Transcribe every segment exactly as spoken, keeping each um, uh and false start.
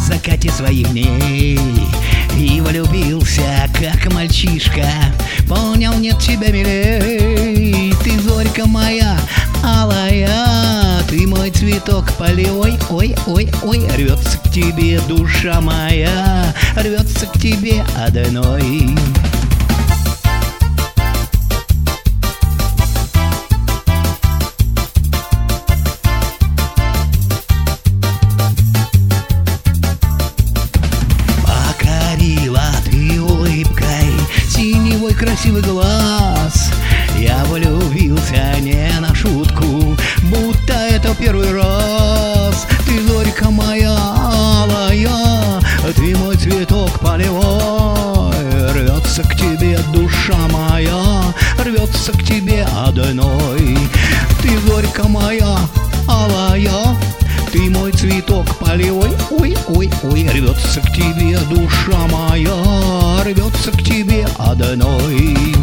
закате своих дней и влюбился, как мальчишка. Понял, нет тебя милей. Ты зорька моя алая, ты мой цветок полевой. Ой, ой, ой, рвется к тебе душа моя, рвется к тебе одной. Синевой красивый глаз, я влюбился не на шутку, будто это первый раз. Ты зорька моя алая, ты мой цветок полевой, рвется к тебе душа моя, рвется к тебе одной. Ты зорька моя алая, ты мой цветок полевой. Ой, ой, ой, рвется к тебе душа моя, рвется к тебе одной.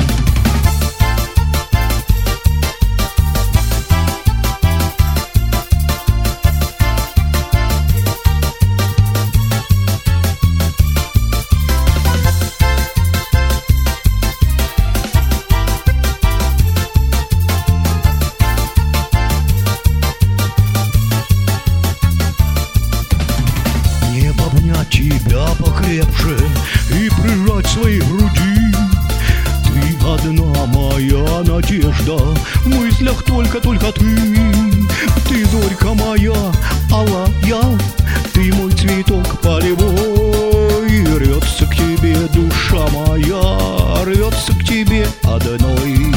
Тебя покрепше и прижать своей груди. Ты одна моя надежда, в мыслях только-только ты. Ты зорька моя алая, ты мой цветок полевой, рвется к тебе душа моя, рвется к тебе одной.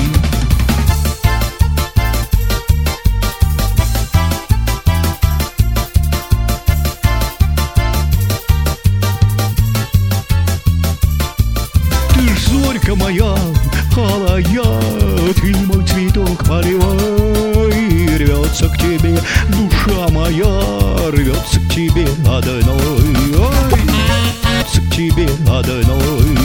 Зорька моя алая, ты мой цветок полевой, рвется к тебе душа моя, рвется к тебе одной. Ой, рвется к тебе одной.